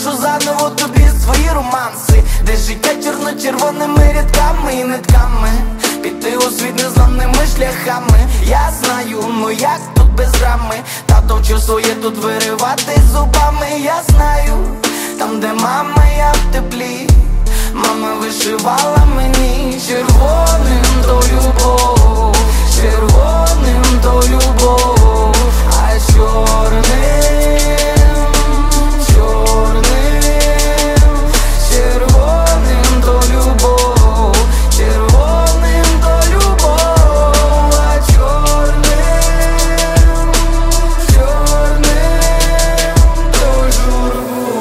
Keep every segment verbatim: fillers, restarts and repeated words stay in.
пишу заново тобі свої романси, де життя чорно-червоними рядками і нитками. Піти у світ незнаними шляхами. Я знаю, ну як тут без рами. Тато вчив своє тут виривати зубами. Я знаю, там де мама, я в теплі. Мама вишивала мені червоним то любов, червоним то любов, а чорним, чорним, червоним то любов, червоним то любов, а чорним, чорним то журбу.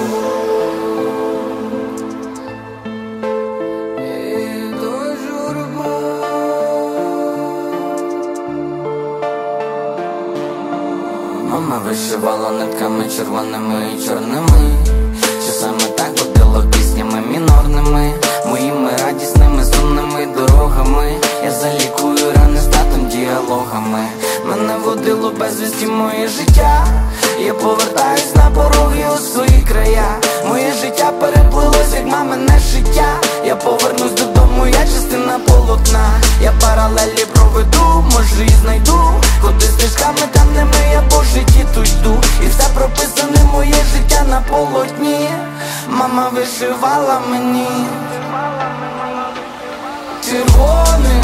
Мама вишивала нитками червоними і чорними. Часами так водила піснями мінорними, моїми радісними сумними дорогами. Я залікую рани з татом діалогами. Мене водило безвісті моє життя. Я повертаюсь на пороги у свої края. Моє життя переплилось, як мамине життя. Я повернусь додому, я частина полотна. Я паралелі проведу, може і знайду. Ходи стежками там, де ми, я по житті тут йду. І все прописане моє життя на полотні. Мама вишивала мені червоним